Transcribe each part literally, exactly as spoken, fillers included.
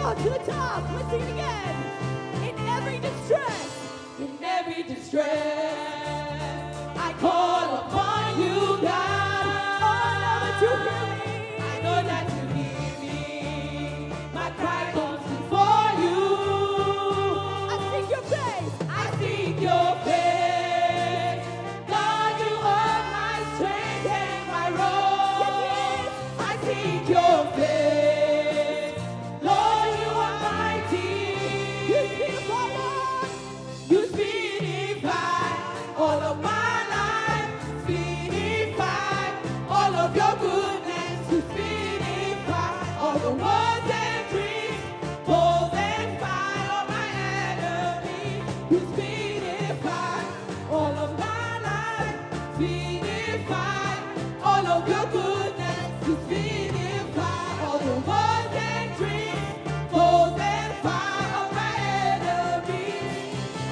on, to the top. Let's sing it again. In every distress, in every distress, I call upon you, God. Oh, I know that you hear me. I know that you hear me. My cry comes before you. I seek your face. I seek your face. God, you are my strength and my rock. Yes, yes. I seek your face. Lord, you are mighty. You speedify, Lord. You speedify all of my life. Speedify all of your goodness. You speedify all the words and dreams, goals and fire of my enemies. You speedify all of my life. Speedify all of your goodness. You speedify all the words and dreams, goals and fire of my enemies.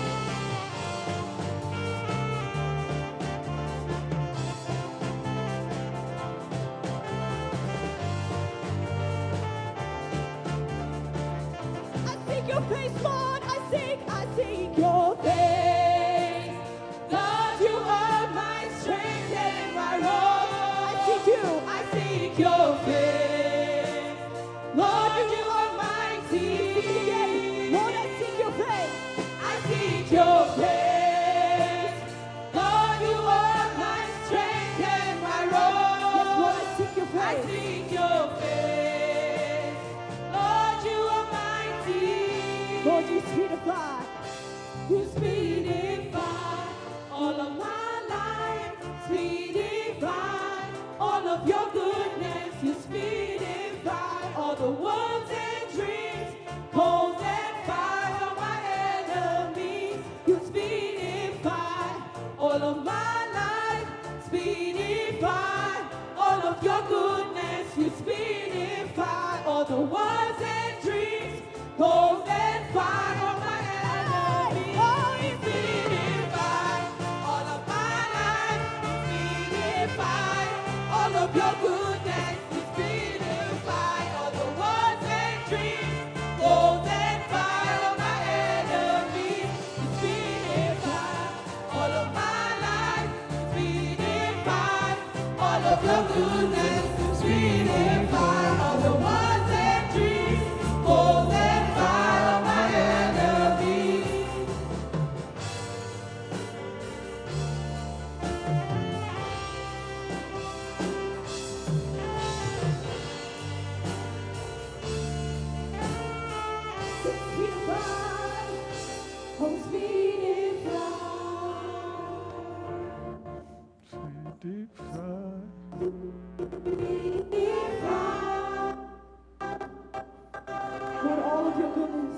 I seek your face, Lord. I seek, I seek your face. God, you are my strength and my rock. I seek you. I seek your face. Lord, you are mighty. Lord, I seek your face. I seek your face. Lord, you are my strength and my rock. Yes, Lord, I seek your face. I seek your face. Lord, you are mighty. Lord, you speedify. You speedify all of my life. Speedify all of your goodness. You speedify all the words and dreams, coals and fire of my enemies. You speedify all of my life. Speedify all of your goodness. You speedify all the words and dreams, goals and fire of my enemies. Oh, you speedify all of my life. Speedify all of your goodness. You speedify all the words and dreams, goals and fire of my enemies. You speedify all of my life. Speedify all of your goodness. You speedify all the words and dreams, goals and fire of my enemies. Speedify, oh speedify. Lord, all of your goodness.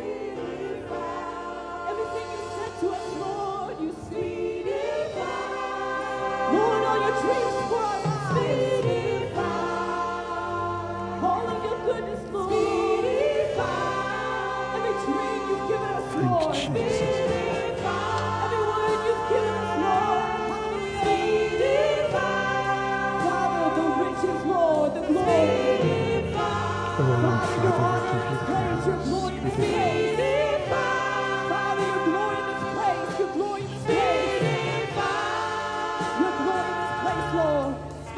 Everything you said to us, Lord, you speedify. Lord, all your dreams for our lives. All of your goodness, Lord. Every dream you've given us, Lord. Every word you've given us, Lord. Hallelujah. Father, the riches, Lord, the glory. Oh, Father, your Father, honor we in give this you place, your glory in this praise. place. Father, your glory in this place, your glory in this place. Your glory in this place, Lord.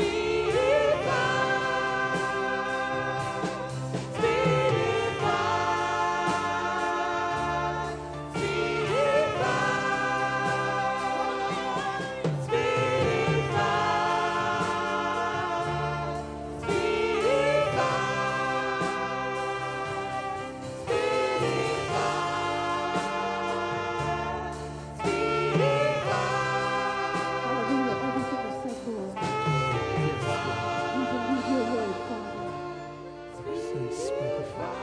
Hallelujah. Everything is said, Lord. We believe your word, Father. Say, speedify.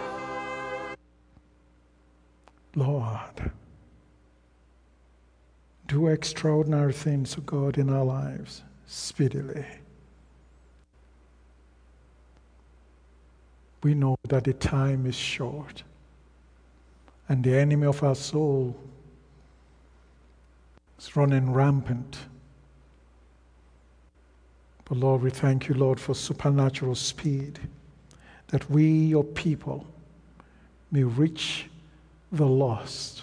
Lord, do extraordinary things, O God, in our lives speedily. We know that the time is short, and the enemy of our soul is running rampant. But Lord, we thank you, Lord, for supernatural speed, that we, your people, may reach the lost.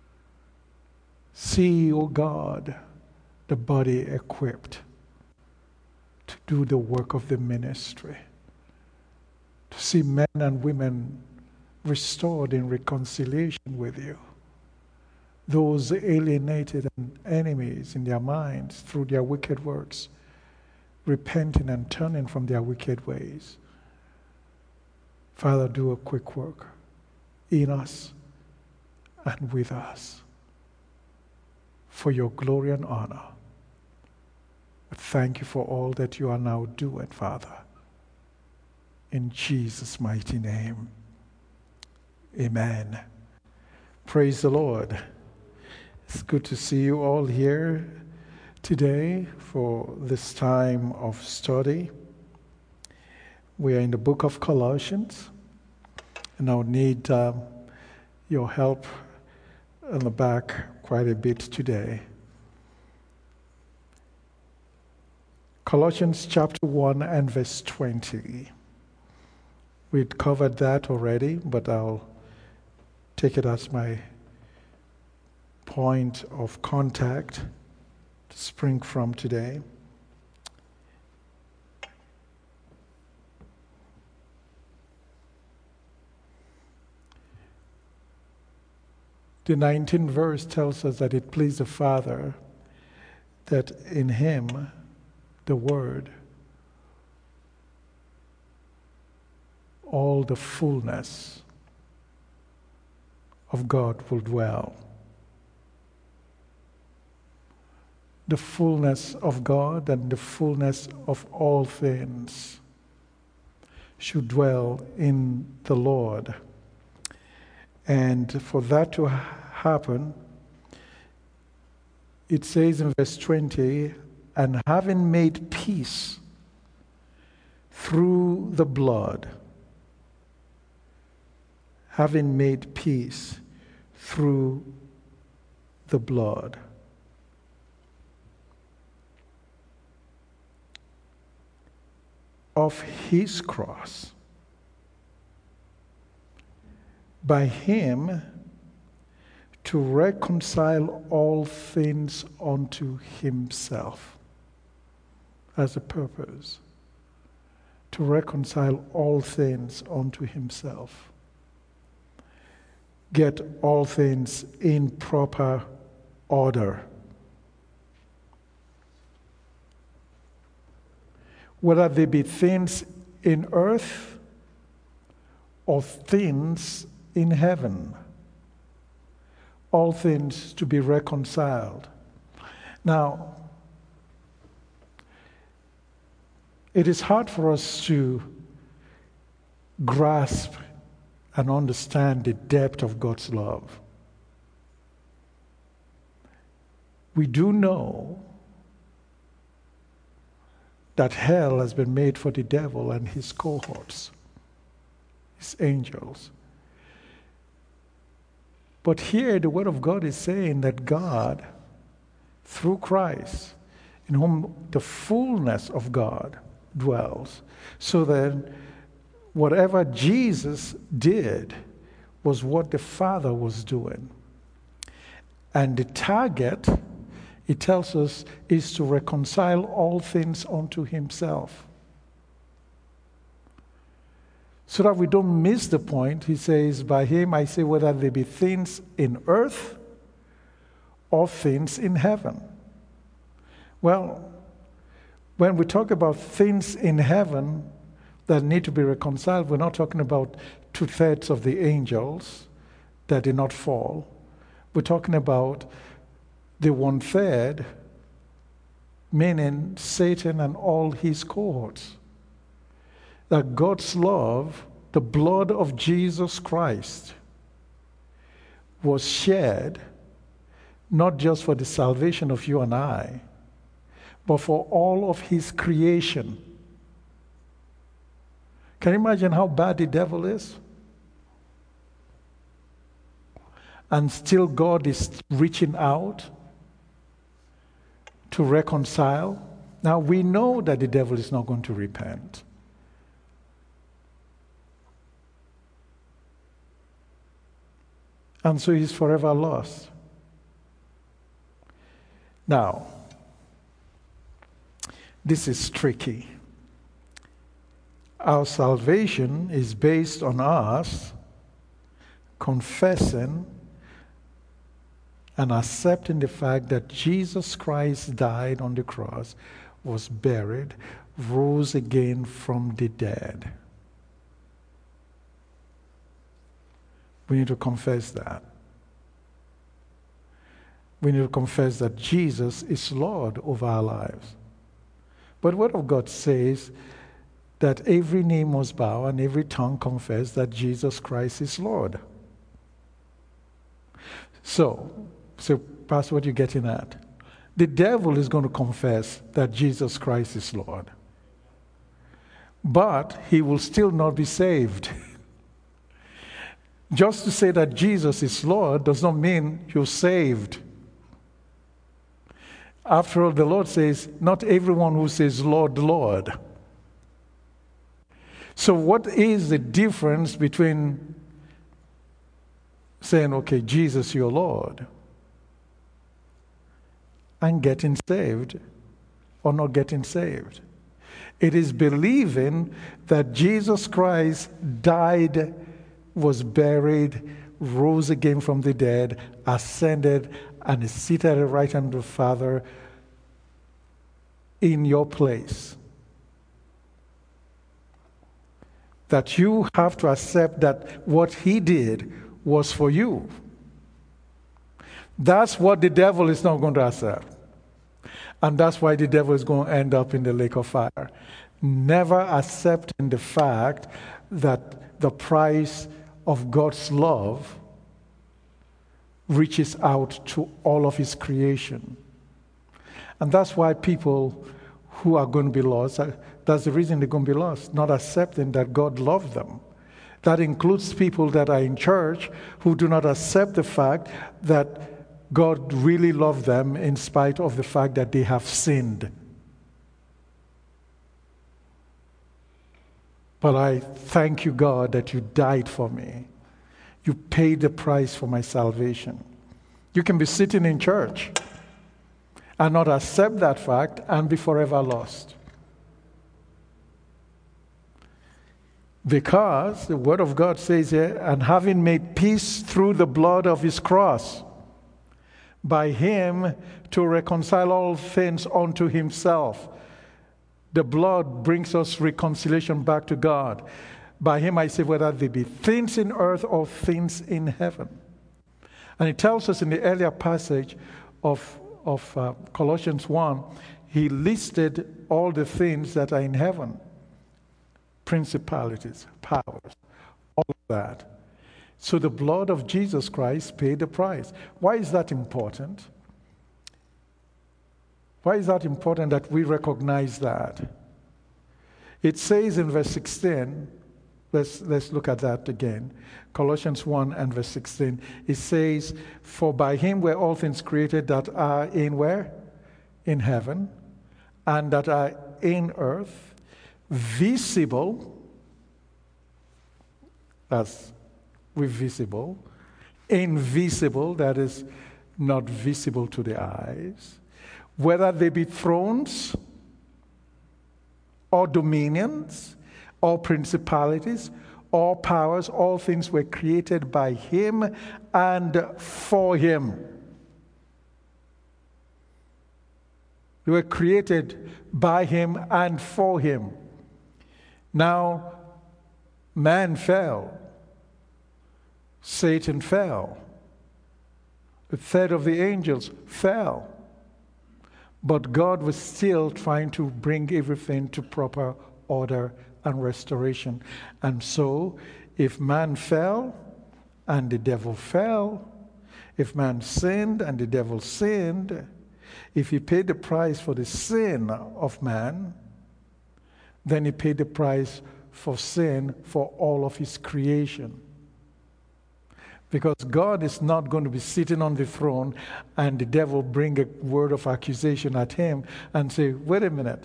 See, O God, the body equipped to do the work of the ministry, to see men and women restored in reconciliation with you, those alienated and enemies in their minds through their wicked works, repenting and turning from their wicked ways. Father, do a quick work in us and with us for your glory and honor. Thank you for all that you are now doing, Father. In Jesus' mighty name, amen. Praise the Lord. It's good to see you all here today for this time of study. We are in the book of Colossians, and I'll need um, your help in the back quite a bit today. Colossians chapter one and verse twenty. We'd covered that already, but I'll take it as my point of contact to spring from today. The nineteenth verse tells us that it pleased the Father that in him, the Word, all the fullness of God will dwell. The fullness of God and the fullness of all things should dwell in the Lord. And for that to happen, it says in verse twenty, and having made peace through the blood, having made peace through the blood. Of his cross, by him to reconcile all things unto himself, as a purpose, to reconcile all things unto himself. Get all things in proper order. Whether they be things in earth or things in heaven, all things to be reconciled. Now, it is hard for us to grasp and understand the depth of God's love. We do know that hell has been made for the devil and his cohorts, his angels. But here the Word of God is saying that God, through Christ, in whom the fullness of God dwells, so that whatever Jesus did was what the Father was doing. And the target, it tells us, is to reconcile all things unto himself. So that we don't miss the point, he says, by him I say whether they be things in earth or things in heaven. Well, when we talk about things in heaven that need to be reconciled, we're not talking about two-thirds of the angels that did not fall. We're talking about the one-third, meaning Satan and all his cohorts. That God's love, the blood of Jesus Christ, was shed not just for the salvation of you and I, but for all of his creation. Can you imagine how bad the devil is? And still God is reaching out to reconcile. Now we know that the devil is not going to repent. And so he's forever lost. Now, this is tricky. Our salvation is based on us confessing and accepting the fact that Jesus Christ died on the cross, was buried, rose again from the dead. We need to confess that. We need to confess that Jesus is Lord over our lives. But the Word of God says that every knee must bow and every tongue confess that Jesus Christ is Lord. So, so Pastor, what are you getting at? The devil is going to confess that Jesus Christ is Lord. But he will still not be saved. Just to say that Jesus is Lord does not mean you're saved. After all, the Lord says, not everyone who says, Lord, Lord. So what is the difference between saying, okay, Jesus, your Lord, and getting saved or not getting saved? It is believing that Jesus Christ died, was buried, rose again from the dead, ascended, and is seated at the right hand of the Father in your place. That you have to accept that what he did was for you. That's what the devil is not going to accept. And that's why the devil is going to end up in the lake of fire. Never accepting the fact that the price of God's love reaches out to all of his creation. And that's why people who are going to be lost, that's the reason they're going to be lost, not accepting that God loved them. That includes people that are in church who do not accept the fact that God really loved them in spite of the fact that they have sinned. But I thank you, God, that you died for me. You paid the price for my salvation. You can be sitting in church and not accept that fact and be forever lost. Because the Word of God says here, and having made peace through the blood of his cross, by him to reconcile all things unto himself. The blood brings us reconciliation back to God. By him I say, whether they be things in earth or things in heaven. And it tells us in the earlier passage of, of uh, Colossians one, he listed all the things that are in heaven. Principalities, powers, all of that. So the blood of Jesus Christ paid the price. Why is that important? Why is that important that we recognize that? It says in verse sixteen, let's, let's look at that again. Colossians one and verse sixteen. It says, for by him were all things created that are in where? In heaven, and that are in earth, visible, that's with visible, invisible, that is not visible to the eyes, whether they be thrones or dominions or principalities or powers, all things were created by him and for him. They were created by him and for him. Now, man fell. Satan fell. A third of the angels fell. But God was still trying to bring everything to proper order and restoration. And so, if man fell and the devil fell, if man sinned and the devil sinned, if he paid the price for the sin of man, then he paid the price for sin for all of his creation. Because God is not going to be sitting on the throne and the devil bring a word of accusation at him and say, wait a minute,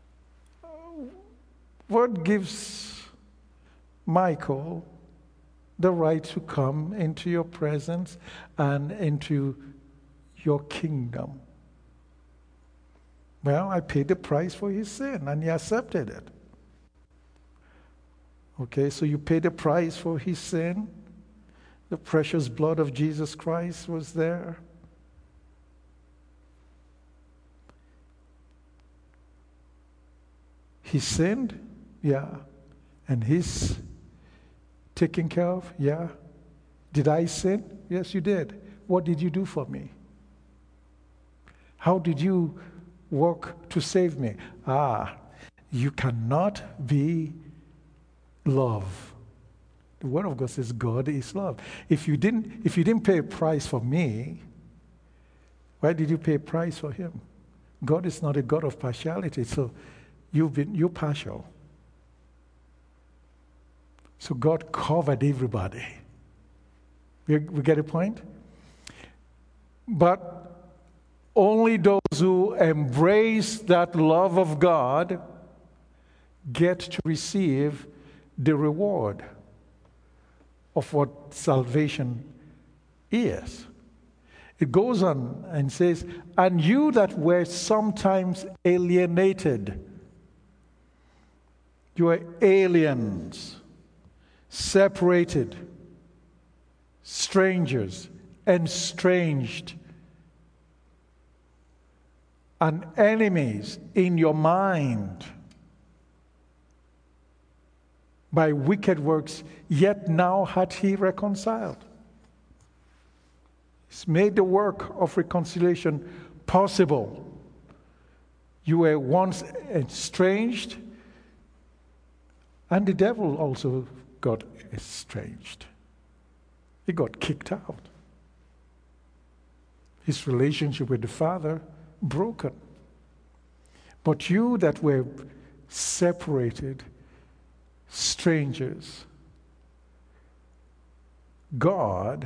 what gives Michael the right to come into your presence and into your kingdom. Well, I paid the price for his sin, and he accepted it. Okay, so you paid the price for his sin. The precious blood of Jesus Christ was there. He sinned, yeah. And he's taken care of, yeah. Did I sin? Yes, you did. What did you do for me? How did you work to save me? Ah, you cannot be love. The Word of God says God is love. If you didn't, if you didn't pay a price for me, why did you pay a price for him? God is not a God of partiality, so you've been you're partial. So God covered everybody. We, we get a point? But only those who embrace that love of God get to receive the reward of what salvation is. It goes on and says, and you that were sometimes alienated, you are aliens, separated, strangers, estranged, and enemies in your mind by wicked works, yet now hath he reconciled. He's made the work of reconciliation possible. You were once estranged, and the devil also got estranged. He got kicked out. His relationship with the Father broken. But you that were separated, strangers, God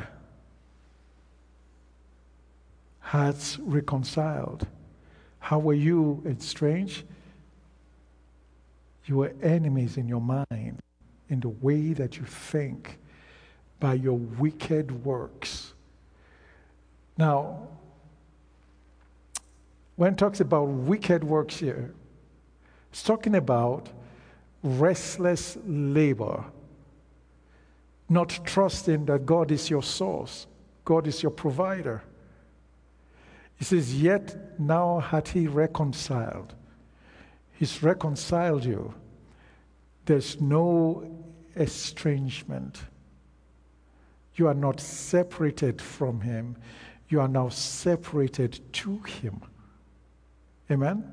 has reconciled. How were you estranged? You were enemies in your mind, in the way that you think, by your wicked works. Now, when it talks about wicked works here, it's talking about restless labor, not trusting that God is your source, God is your provider. He says, yet now hath he reconciled. He's reconciled you. There's no estrangement. You are not separated from him. You are now separated to him. Amen?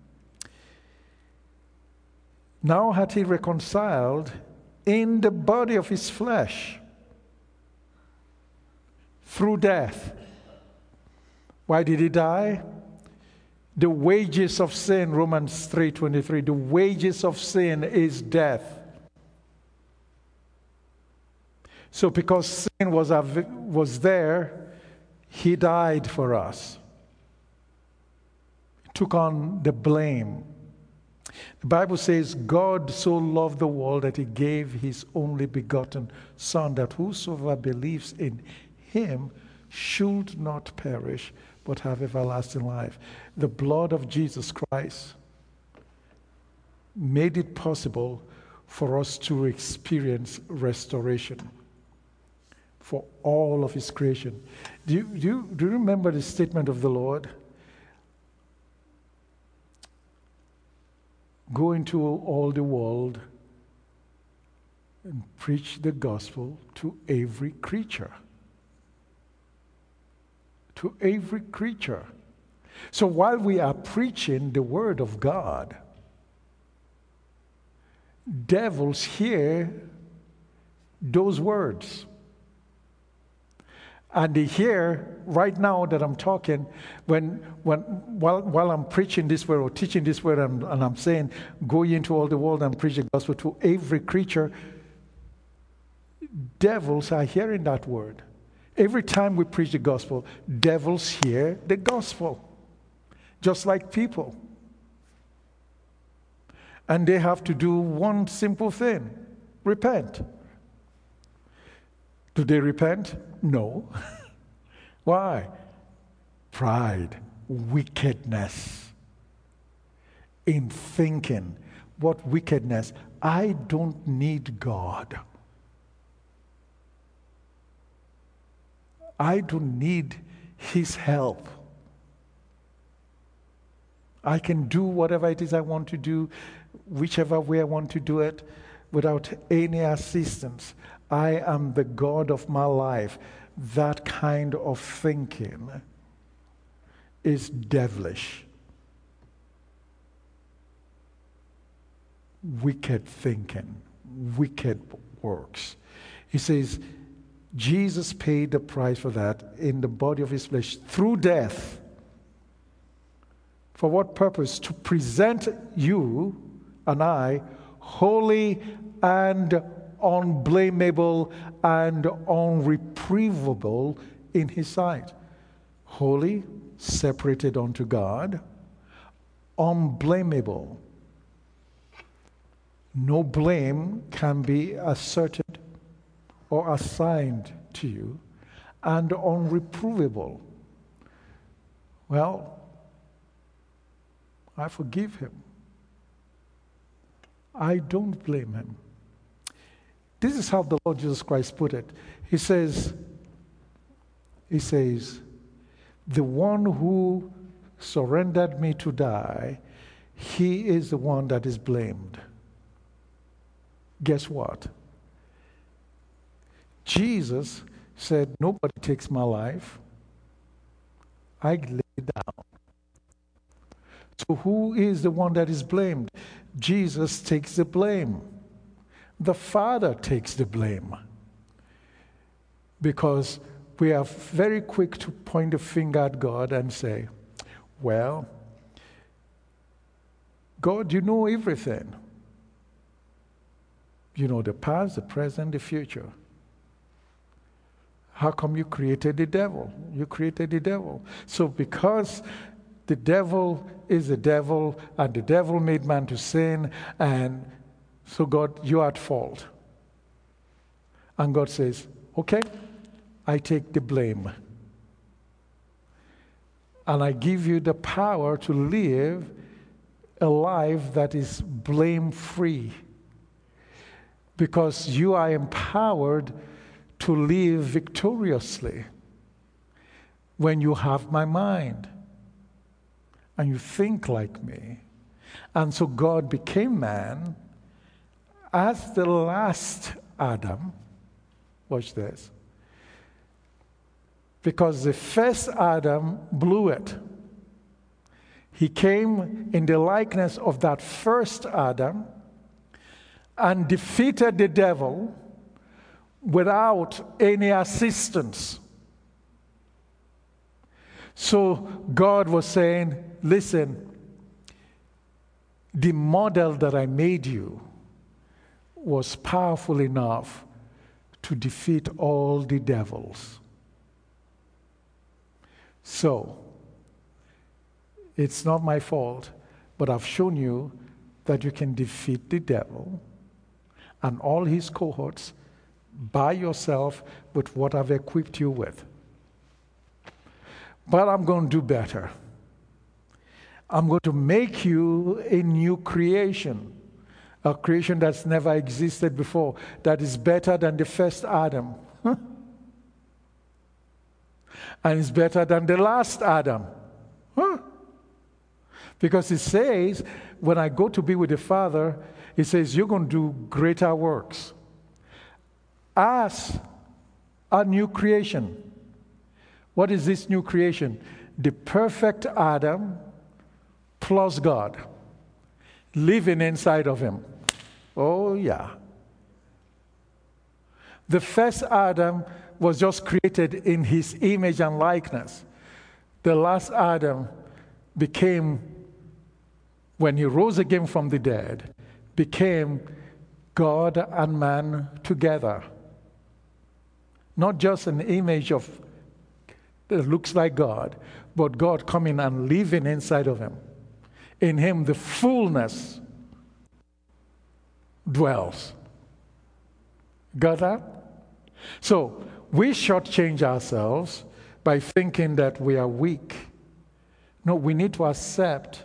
Now hath he reconciled in the body of his flesh through death. Why did he die? The wages of sin, Romans three twenty-three, the wages of sin is death. So because sin was, was there, he died for us. He took on the blame. The Bible says, God so loved the world that he gave his only begotten Son, that whosoever believes in him should not perish, but have everlasting life. The blood of Jesus Christ made it possible for us to experience restoration for all of his creation. Do you, do you, do you remember the statement of the Lord? Go into all the world and preach the gospel to every creature. To every creature. So while we are preaching the word of God, devils hear those words. And they hear right now that I'm talking, when, when while, while I'm preaching this word or teaching this word, and, and I'm saying, go into all the world and preach the gospel to every creature, devils are hearing that word. Every time we preach the gospel, devils hear the gospel, just like people. And they have to do one simple thing: repent. Do they repent? No. Why? Pride, wickedness in thinking. What wickedness? I don't need God. I don't need His help. I can do whatever it is I want to do, whichever way I want to do it, without any assistance. I am the God of my life. That kind of thinking is devilish. Wicked thinking, wicked works. He says, Jesus paid the price for that in the body of His flesh through death. For what purpose? To present you and I holy and unblameable and unreprovable in His sight. Holy, separated unto God, unblameable. No blame can be asserted or assigned to you, and unreprovable. Well, I forgive him. I don't blame him. This is how the Lord Jesus Christ put it. He says, He says, the one who surrendered me to die, he is the one that is blamed. Guess what? Jesus said, nobody takes my life. I lay it down. So who is the one that is blamed? Jesus takes the blame. The Father takes the blame. Because we are very quick to point the finger at God and say, well, God, you know everything. You know the past, the present, the future. How come you created the devil? You created the devil. So because the devil is the devil, and the devil made man to sin, and so God, you are at fault. And God says, okay, I take the blame. And I give you the power to live a life that is blame-free. Because you are empowered to live victoriously when you have my mind and you think like me. And so God became man as the last Adam. Watch this. Because the first Adam blew it. He came in the likeness of that first Adam and defeated the devil without any assistance. So God was saying, listen, the model that I made you was powerful enough to defeat all the devils. So, it's not my fault, but I've shown you that you can defeat the devil and all his cohorts by yourself with what I've equipped you with. But I'm going to do better. I'm going to make you a new creation, a creation that's never existed before, that is better than the first Adam. And it's better than the last Adam. Huh? Because it says, when I go to be with the Father, it says, you're going to do greater works. As a new creation. What is this new creation? The perfect Adam plus God living inside of him. Oh, yeah. The first Adam was just created in his image and likeness. The last Adam became, when he rose again from the dead, became God and man together. Not just an image of that looks like God, but God coming and living inside of him. In him, the fullness dwells. Got that? So we shortchange ourselves by thinking that we are weak. No, we need to accept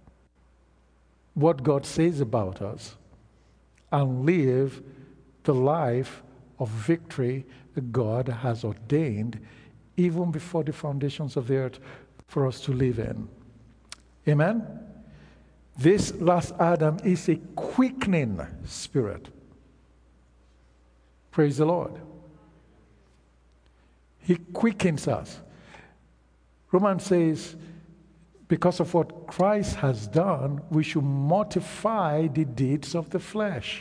what God says about us and live the life of victory that God has ordained even before the foundations of the earth for us to live in. Amen? This last Adam is a quickening spirit. Praise the Lord. He quickens us. Romans says, because of what Christ has done, we should mortify the deeds of the flesh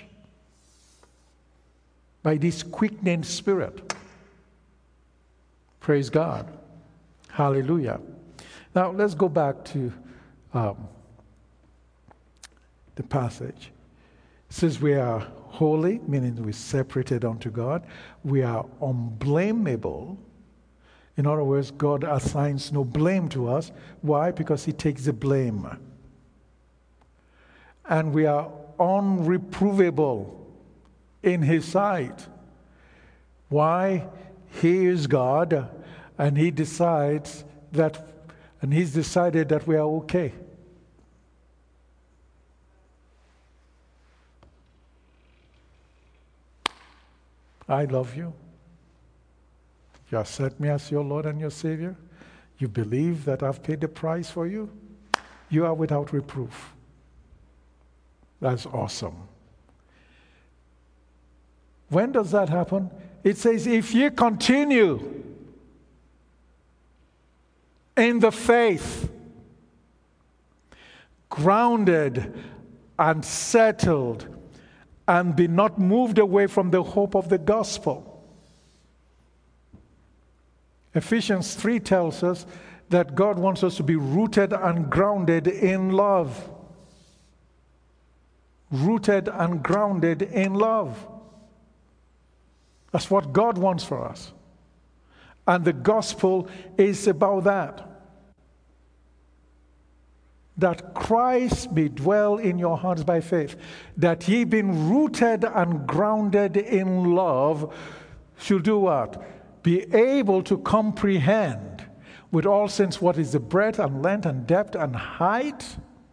by this quickening spirit. Praise God. Hallelujah. Now, let's go back to um, the passage. It says we are holy, meaning we're separated unto God. We are unblameable. In other words, God assigns no blame to us. Why? Because he takes the blame. And we are unreprovable in his sight. Why? He is God, and he decides that, and he's decided that we are okay. I love you. You accept me as your Lord and your Savior. You believe that I've paid the price for you. You are without reproof. That's awesome. When does that happen? It says, if you continue in the faith, grounded and settled, and be not moved away from the hope of the gospel. Ephesians three tells us that God wants us to be rooted and grounded in love. Rooted and grounded in love. That's what God wants for us. And the gospel is about that. That Christ may dwell in your hearts by faith. That ye being rooted and grounded in love should do what? Be able to comprehend with all saints what is the breadth and length and depth and height,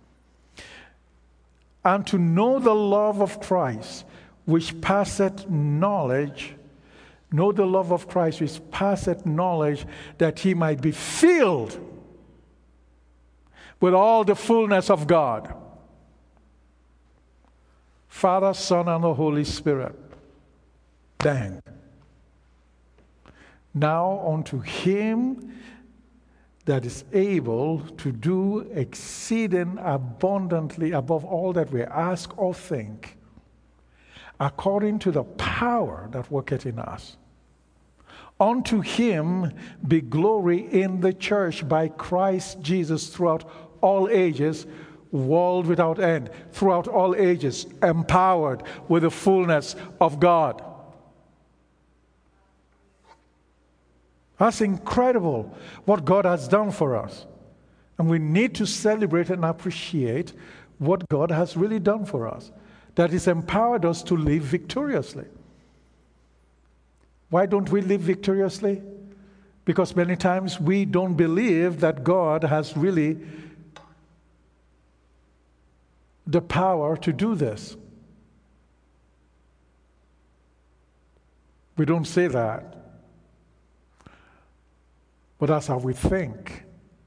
and to know the love of Christ, which passeth knowledge. Know the love of Christ, which passeth knowledge, that he might be filled with all the fullness of God. Father, Son, and the Holy Spirit. Bang. Now unto him that is able to do exceeding abundantly above all that we ask or think, according to the power that worketh in us. Unto him be glory in the church by Christ Jesus throughout all ages, world without end, throughout all ages, empowered with the fullness of God. That's incredible what God has done for us. And we need to celebrate and appreciate what God has really done for us. That has empowered us to live victoriously. Why don't we live victoriously? Because many times we don't believe that God has really the power to do this. We don't say that. But that's how we think.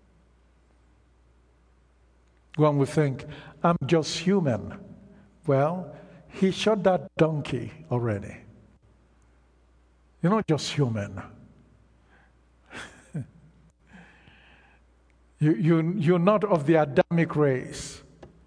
When we think, I'm just human. Well, he shot that donkey already. You're not just human. you, you, you're not of the Adamic race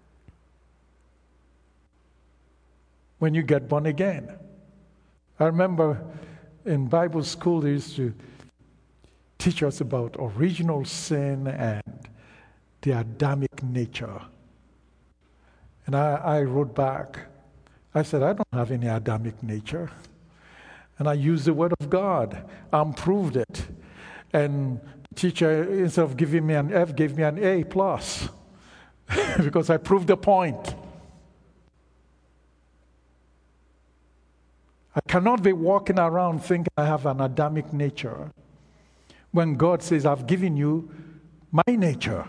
when you get born again. I remember in Bible school they used to teach us about original sin and the Adamic nature. And I, I wrote back. I said, I don't have any Adamic nature. And I used the word of God and proved it. And the teacher, instead of giving me an F, gave me an A plus because I proved the point. I cannot be walking around thinking I have an Adamic nature when God says, I've given you my nature.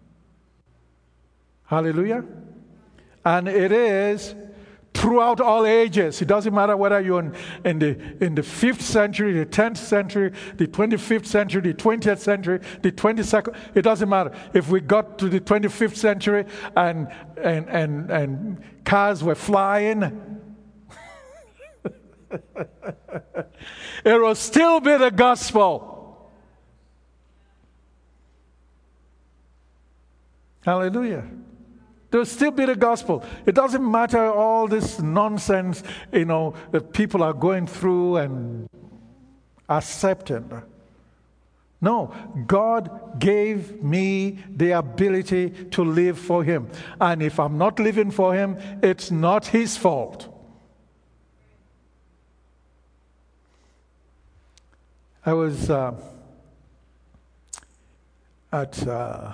Hallelujah. And it is throughout all ages. It doesn't matter whether you're in, in the in the fifth century, the tenth century, the twenty-fifth century, the twentieth century, the twenty-second. It doesn't matter. If we got to the twenty-fifth century and and and, and cars were flying, it will still be the gospel. Hallelujah. There'll still be the gospel. It doesn't matter all this nonsense, you know, that people are going through and accepting. No, God gave me the ability to live for Him. And if I'm not living for Him, it's not His fault. I was uh, at... Uh,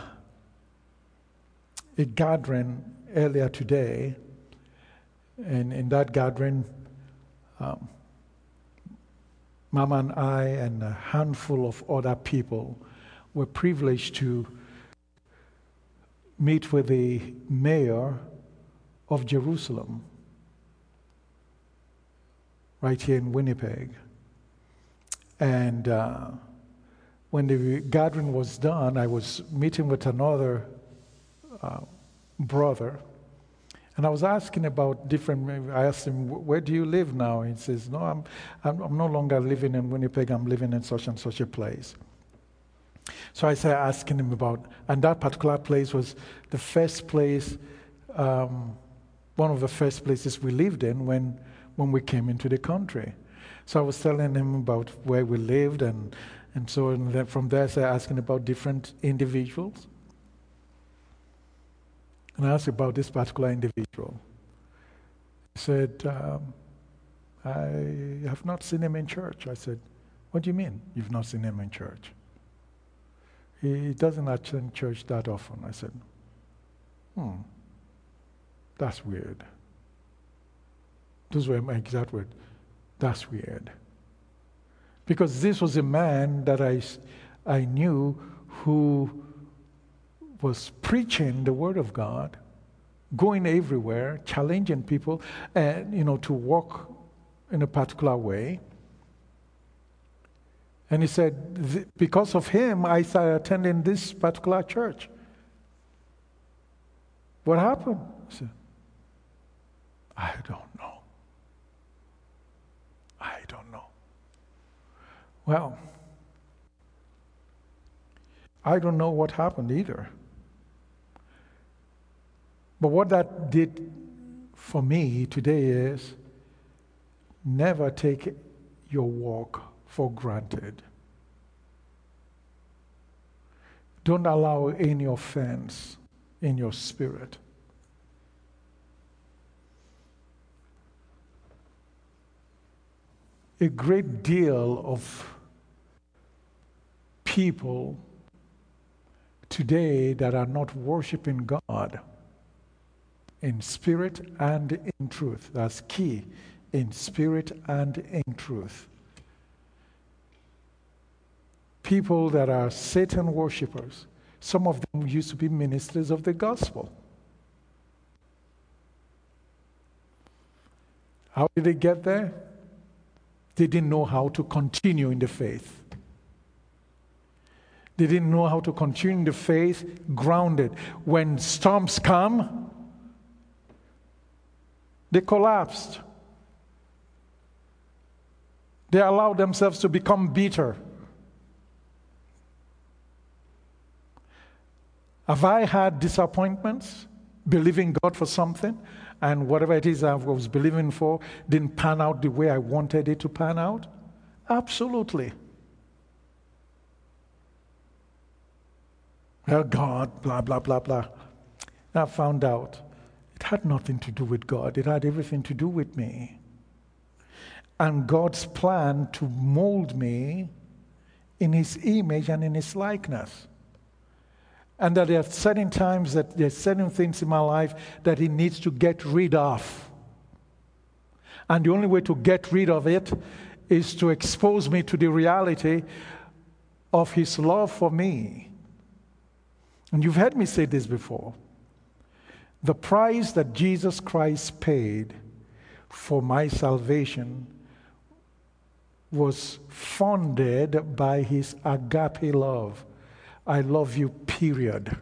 a gathering earlier today, and in that gathering, um, Mama and I and a handful of other people were privileged to meet with the mayor of Jerusalem, right here in Winnipeg. And uh, when the gathering was done, I was meeting with another Uh, brother, and I was asking about different. I asked him, "Where do you live now?" He says, "No, I'm, I'm, I'm no longer living in Winnipeg. I'm living in such and such a place." So I started asking him about, and that particular place was the first place, um, one of the first places we lived in when when we came into the country. So I was telling him about where we lived, and and so and then from there, I started asking about different individuals. And I asked about this particular individual. He said, um, I have not seen him in church. I said, what do you mean you've not seen him in church? He doesn't attend church that often. I said, hmm, that's weird. Those were my exact words. That's weird. Because this was a man that I, I knew who was preaching the Word of God, going everywhere, challenging people, and you know, to walk in a particular way. And he said, because of him, I started attending this particular church. What happened? I said, I don't know. I don't know. Well, I don't know what happened either. But what that did for me today is never take your walk for granted. Don't allow any offense in your spirit. A great deal of people today that are not worshiping God in spirit and in truth. That's key. In spirit and in truth. People that are Satan worshippers, some of them used to be ministers of the gospel. How did they get there? They didn't know how to continue in the faith. They didn't know how to continue in the faith grounded. When storms come, they collapsed. They allowed themselves to become bitter. Have I had disappointments, believing God for something, and whatever it is I was believing for didn't pan out the way I wanted it to pan out? Absolutely. Well, God, blah, blah, blah, blah. I found out it had nothing to do with God. It had everything to do with me. And God's plan to mold me in His image and in His likeness. And that there are certain times that there are certain things in my life that He needs to get rid of. And the only way to get rid of it is to expose me to the reality of his love for me. And you've heard me say this before. The price that Jesus Christ paid for my salvation was funded by his agape love. I love you, period.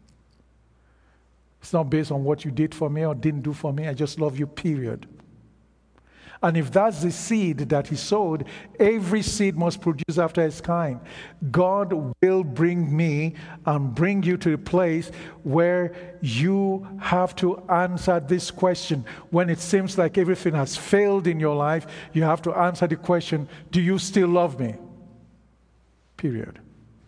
It's not based on what you did for me or didn't do for me. I just love you, period. And if that's the seed that he sowed, every seed must produce after its kind. God will bring me and bring you to a place where you have to answer this question. When it seems like everything has failed in your life, you have to answer the question, do you still love me? Period.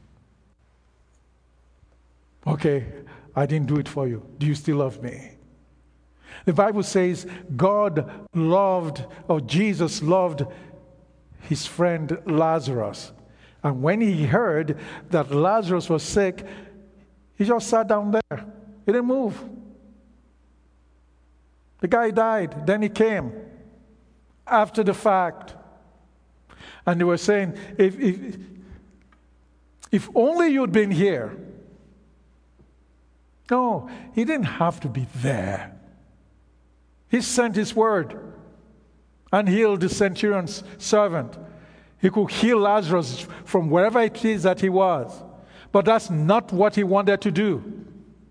Okay, I didn't do it for you. Do you still love me? The Bible says God loved, or Jesus loved his friend Lazarus. And when he heard that Lazarus was sick, he just sat down there. He didn't move. The guy died. Then he came after the fact. And they were saying, if, if, if only you'd been here. No, he didn't have to be there. He sent his word and healed the centurion's servant. He could heal Lazarus from wherever it is that he was. But that's not what he wanted to do.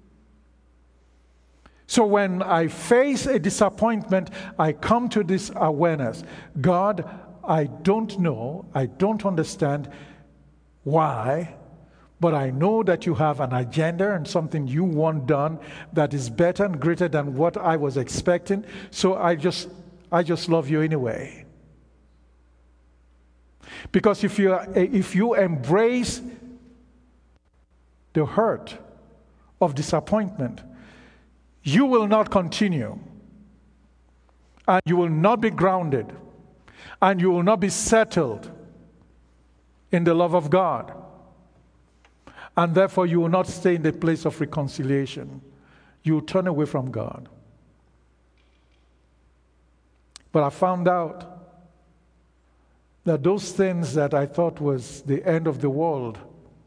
So when I face a disappointment, I come to this awareness. God, I don't know, I don't understand why, but I know that you have an agenda and something you want done that is better and greater than what I was expecting. So I just, I just love you anyway. Because if you, if you embrace the hurt of disappointment, you will not continue. And you will not be grounded. And you will not be settled in the love of God. And therefore, you will not stay in the place of reconciliation. You will turn away from God. But I found out that those things that I thought was the end of the world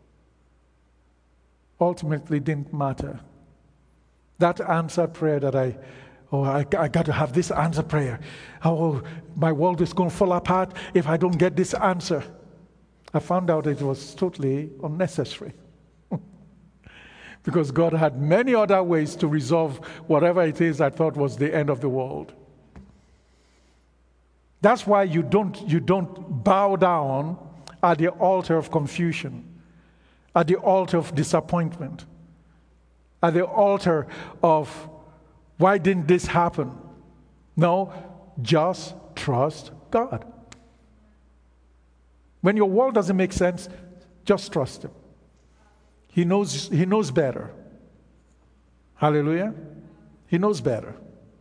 ultimately didn't matter. That answered prayer that I, oh, I, I got to have this answer prayer. Oh, my world is going to fall apart if I don't get this answer. I found out it was totally unnecessary. Because God had many other ways to resolve whatever it is I thought was the end of the world. That's why you don't, you don't bow down at the altar of confusion, at the altar of disappointment, at the altar of why didn't this happen? No, just trust God. When your world doesn't make sense, just trust Him. He knows, he knows better. Hallelujah. He knows better.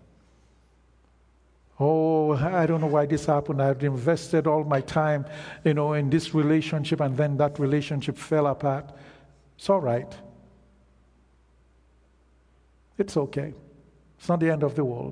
Oh, I don't know why this happened. I've invested all my time, you know, in this relationship, and then that relationship fell apart. It's all right. It's okay. It's not the end of the world.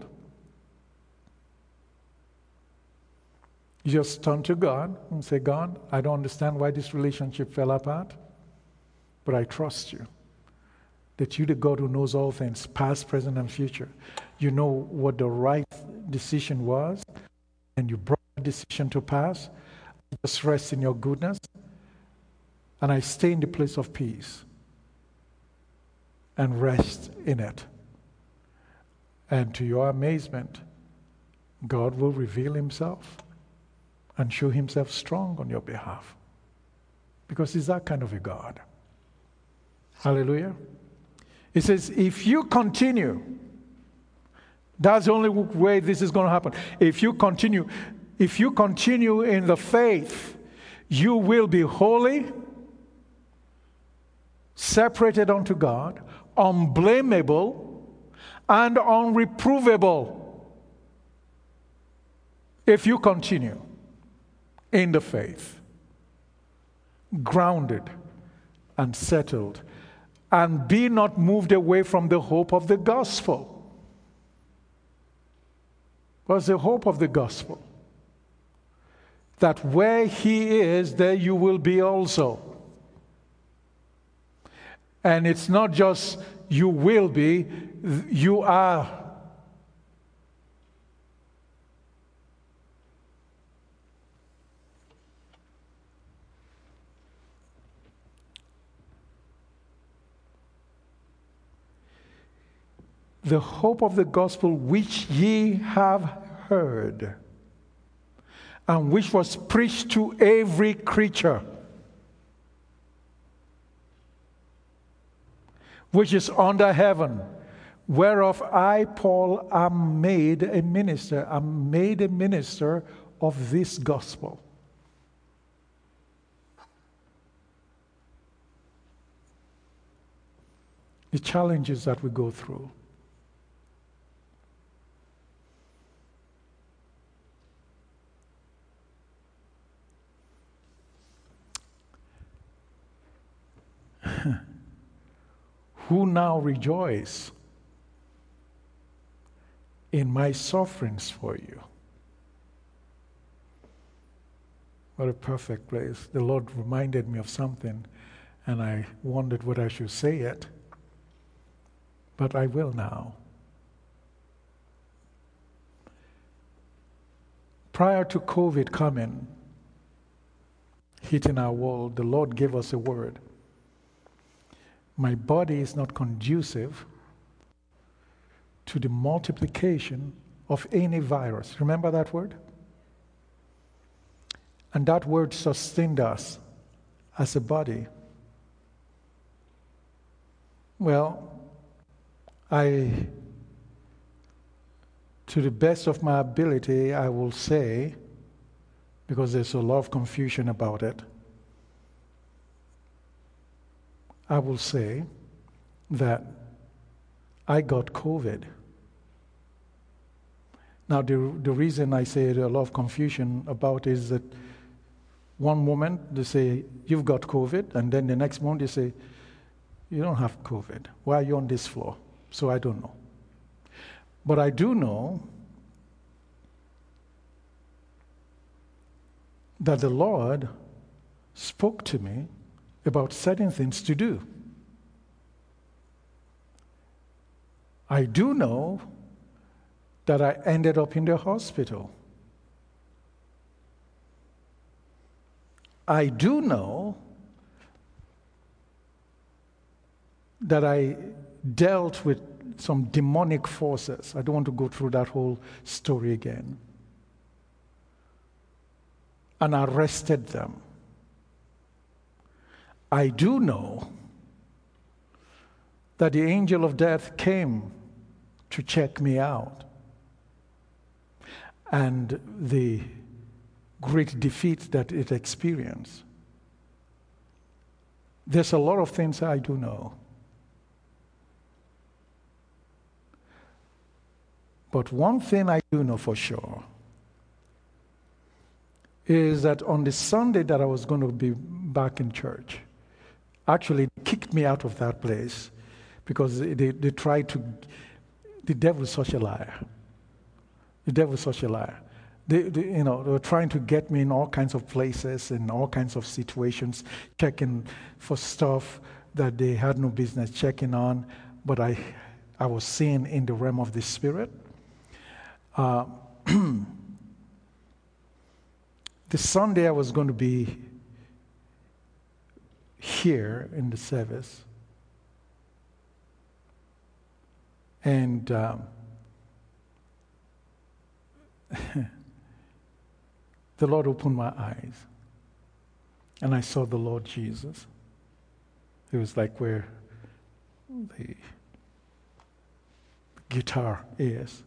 You just turn to God and say, God, I don't understand why this relationship fell apart. But I trust you, that you, the God who knows all things, past, present, and future, you know what the right decision was, and you brought the decision to pass. I just rest in your goodness, and I stay in the place of peace and rest in it. And to your amazement, God will reveal himself and show himself strong on your behalf, because he's that kind of a God. Hallelujah. It says, if you continue, that's the only way this is going to happen. If you continue, if you continue in the faith, you will be holy, separated unto God, unblameable, and unreprovable. If you continue in the faith, grounded and settled, and be not moved away from the hope of the gospel. What's the hope of the gospel? That where he is, there you will be also. And it's not just you will be, you are. The hope of the gospel which ye have heard, and which was preached to every creature, which is under heaven, whereof I, Paul, am made a minister, am made a minister of this gospel. The challenges that we go through. Who now rejoice in my sufferings for you. What a perfect place. The Lord reminded me of something, and I wondered whether I should say it, but I will now. Prior to COVID coming, hitting our world, the Lord gave us a word. My body is not conducive to the multiplication of any virus. Remember that word? And that word sustained us as a body. Well, I, to the best of my ability, I will say, because there's a lot of confusion about it, I will say that I got COVID. Now, the, the reason I say there a lot of confusion about is that one moment they say, you've got COVID, and then the next moment they say, you don't have COVID. Why are you on this floor? So I don't know. But I do know that the Lord spoke to me about certain things to do. I do know that I ended up in the hospital. I do know that I dealt with some demonic forces. I don't want to go through that whole story again. And arrested them. I do know that the angel of death came to check me out. And the great defeat that it experienced. There's a lot of things I do know. But one thing I do know for sure is that on the Sunday that I was going to be back in church, actually they kicked me out of that place because they, they tried to, the devil is such a liar. The devil is such a liar. They, they, you know, they were trying to get me in all kinds of places, in all kinds of situations, checking for stuff that they had no business checking on, but I, I was seeing in the realm of the Spirit. Uh, the Sunday I was going to be here in the service, and um, the Lord opened my eyes, and I saw the Lord Jesus. It was like where the guitar is.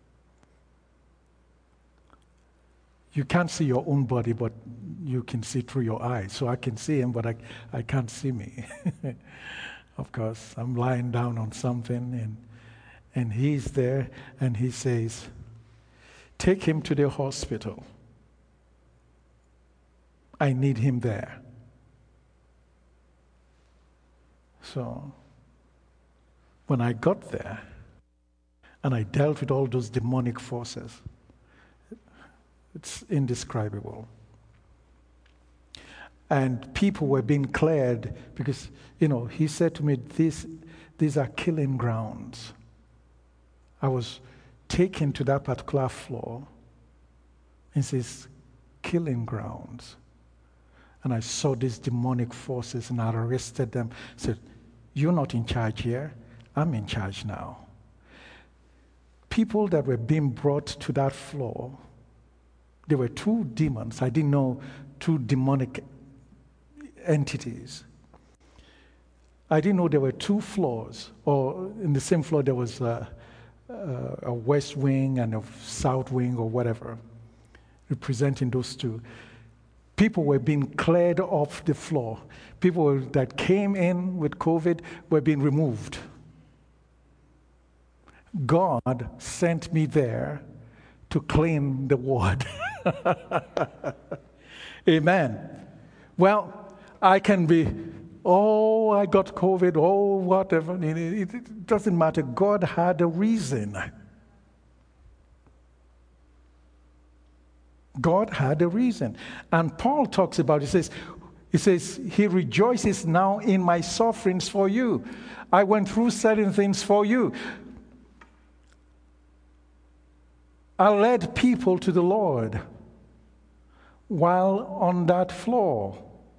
You can't see your own body, but you can see through your eyes. So I can see him, but I, I can't see me. Of course, I'm lying down on something, and and he's there, and he says, take him to the hospital. I need him there. So when I got there, and I dealt with all those demonic forces, It's indescribable. And people were being cleared because, you know, he said to me, these, these are killing grounds. I was taken to that particular floor. He says, killing grounds. And I saw these demonic forces and I arrested them. Said, you're not in charge here. I'm in charge now. People that were being brought to that floor, there were two demons. I didn't know two demonic entities. I didn't know there were two floors, or in the same floor there was a, a, a west wing and a south wing or whatever, representing those two. People were being cleared off the floor. People that came in with COVID were being removed. God sent me there to clean the ward. Amen. Well, I can be, oh, I got COVID, oh, whatever. It, it, it doesn't matter. God had a reason. God had a reason. And Paul talks about, he says, he says, he rejoices now in my sufferings for you. I went through certain things for you. I led people to the Lord while on that floor.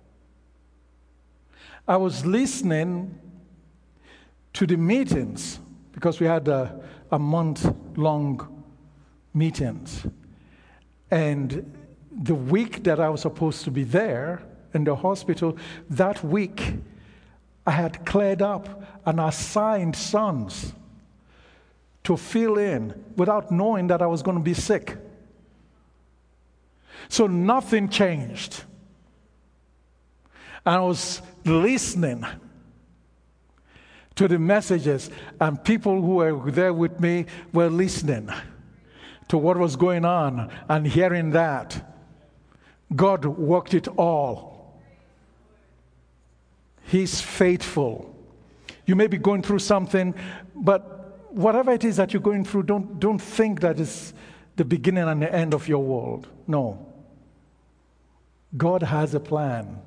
I was listening to the meetings because we had a, a month-long meetings. And the week that I was supposed to be there in the hospital, that week I had cleared up and assigned sons to fill in without knowing that I was going to be sick. So nothing changed. And I was listening to the messages, and people who were there with me were listening to what was going on and hearing that. God worked it all. He's faithful. You may be going through something, but whatever it is that you're going through, don't, don't think that it's the beginning and the end of your world. No. God has a plan.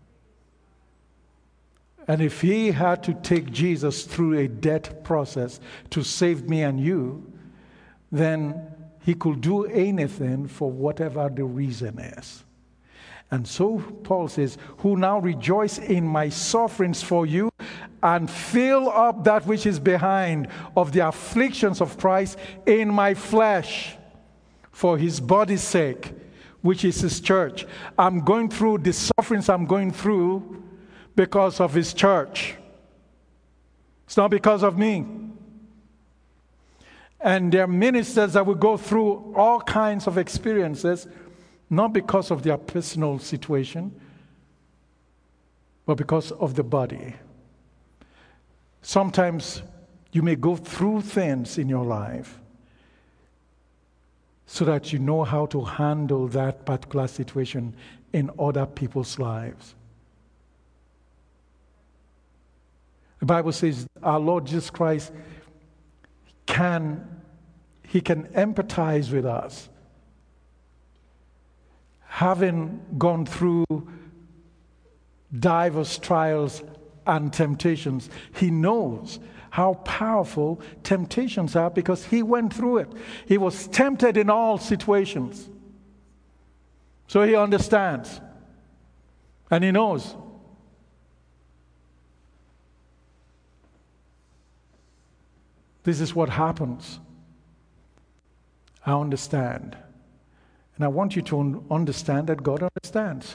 And if he had to take Jesus through a death process to save me and you, then he could do anything for whatever the reason is. And so Paul says, who now rejoice in my sufferings for you and fill up that which is behind of the afflictions of Christ in my flesh for his body's sake, which is his church. I'm going through the sufferings I'm going through because of his church. It's not because of me. And there are ministers that will go through all kinds of experiences, not because of their personal situation, but because of the body. Sometimes you may go through things in your life so that you know how to handle that particular situation in other people's lives. The Bible says our Lord Jesus Christ can, he can empathize with us. Having gone through diverse trials and temptations, he knows how powerful temptations are because he went through it. He was tempted in all situations. So he understands. And he knows. This is what happens. I understand. And I want you to un- understand that God understands.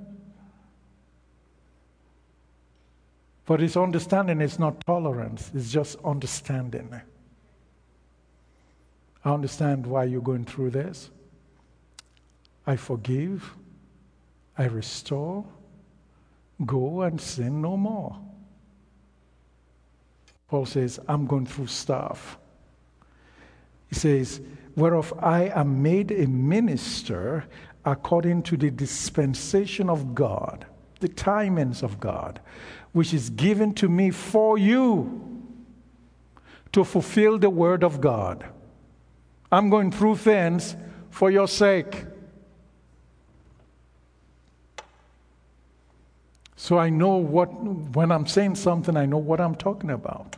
But his understanding is not tolerance, it's just understanding. I understand why you're going through this. I forgive. I restore. Go and sin no more. Paul says, I'm going through stuff. He says, whereof I am made a minister according to the dispensation of God, the timings of God, which is given to me for you to fulfill the word of God. I'm going through things for your sake. So I know what, when I'm saying something, I know what I'm talking about.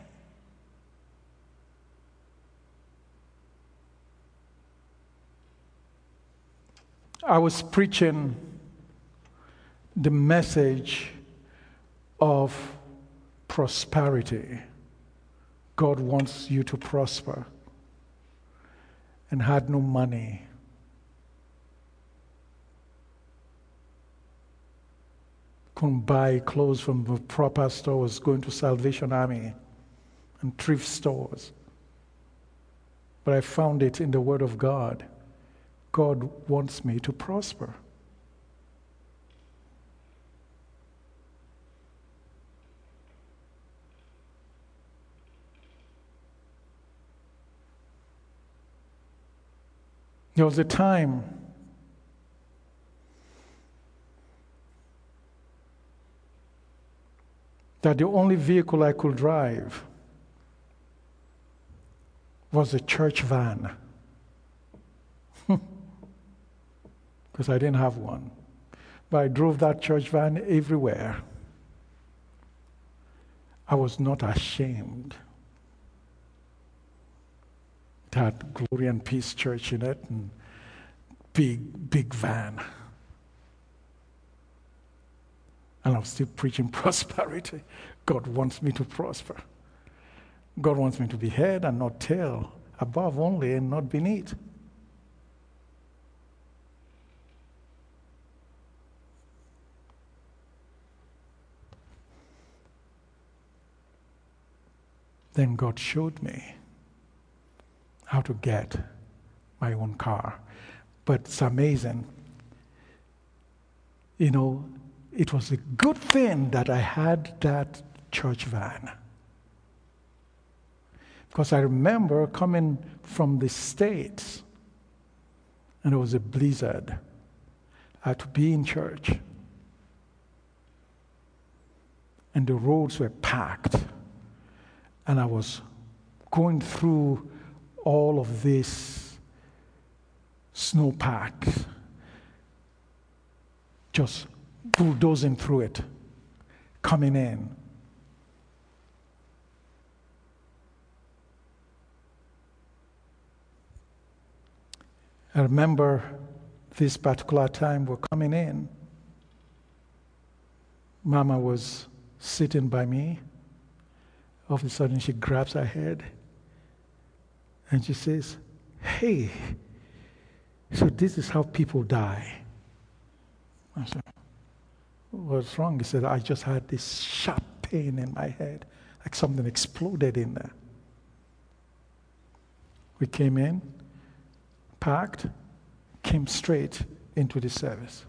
I was preaching the message of prosperity. God wants you to prosper, and had no money. Couldn't buy clothes from the proper stores, going to Salvation Army and thrift stores. But I found it in the Word of God. God wants me to prosper. There was a time that the only vehicle I could drive was a church van. Because I didn't have one. But I drove that church van everywhere. I was not ashamed. It had Glory and Peace Church in it, and big, big van. And I'm still preaching prosperity. God wants me to prosper. God wants me to be head and not tail, above only and not beneath. Then God showed me how to get my own car. But it's amazing. You know, it was a good thing that I had that church van. Because I remember coming from the States, and it was a blizzard. I had to be in church. And the roads were packed. And I was going through all of this snowpack, just bulldozing through it, coming in. I remember this particular time we're coming in. Mama was sitting by me. All of a sudden she grabs her head and she says, "Hey, so this is how people die." I said, "What's wrong?" He said, "I just had this sharp pain in my head, like something exploded in there." We came in, parked, came straight into the service.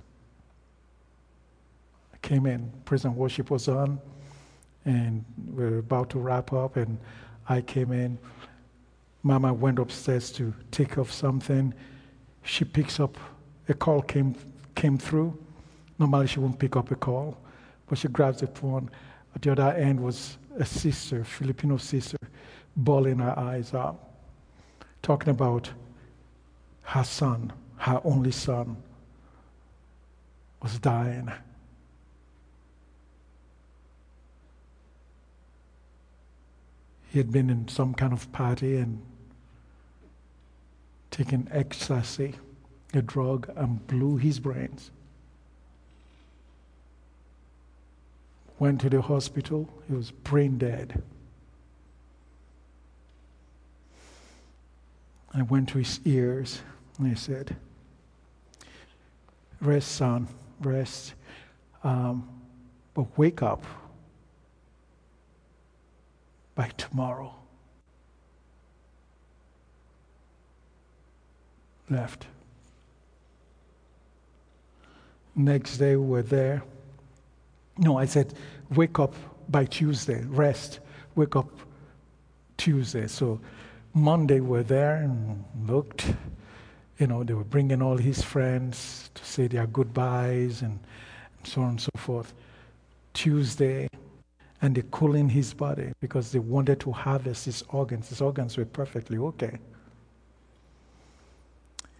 I came in, praise and worship was on, and we were about to wrap up, and I came in. Mama went upstairs to take off something. She picks up, a call came came through. Normally she won't pick up a call, but she grabs the phone. At the other end was a sister, Filipino sister, bawling her eyes out, talking about her son, her only son, was dying. He had been in some kind of party and taken ecstasy, a drug, and blew his brains. Went to the hospital, he was brain dead. I went to his ears and I said, "Rest, son, rest, um, but wake up by tomorrow." Left. Next day we were there. No, I said, wake up by Tuesday, rest, wake up Tuesday. So Monday we're there and looked, you know, they were bringing all his friends to say their goodbyes and, and so on and so forth. Tuesday, and they're cooling his body because they wanted to harvest his organs. His organs were perfectly okay.